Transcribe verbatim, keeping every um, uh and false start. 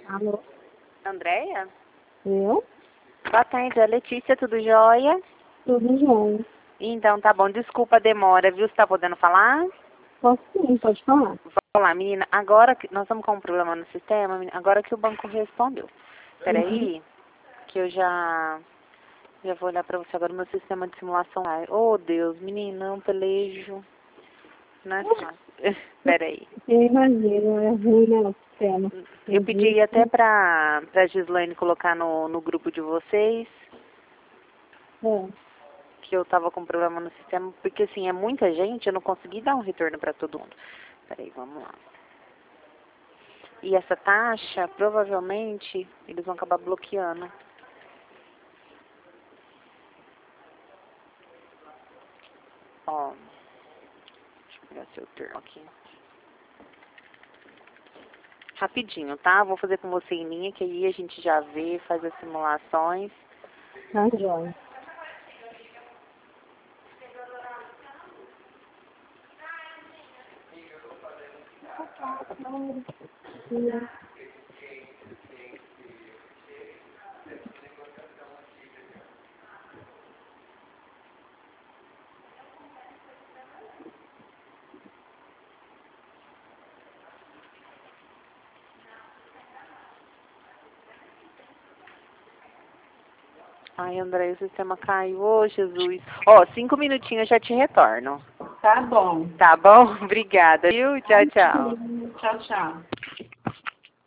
Alô? Andréia? Eu? Boa tarde, é a Letícia, tudo jóia? Tudo jóia. Então, tá bom, desculpa a demora, viu? Você tá podendo falar? Posso sim, pode falar. Vamos lá, menina, agora que nós estamos com um problema no sistema, menina, agora que o banco respondeu. Peraí, Uhum. que eu já, já vou olhar pra você agora, meu sistema de simulação. Ai, oh, Deus, menina, um pelejo. Não é fácil. Peraí. Eu imagino, é ruim, né, o sistema. Eu pedi Existe. até pra, pra Gislaine colocar no, no grupo de vocês, É. que eu tava com problema no sistema, porque assim, é muita gente, eu não consegui dar um retorno pra todo mundo. Peraí, vamos lá. E essa taxa, provavelmente, eles vão acabar bloqueando. Ó, deixa eu pegar seu termo aqui. Rapidinho, tá? Vou fazer com você em linha, que aí a gente já vê, faz as simulações. Tá jóia. Ai, André, o sistema caiu. Ô, Jesus. Ó, cinco minutinhos eu já te retorno. Tá bom. Tá bom? Obrigada, viu? Tchau, tchau. Tchau, tchau.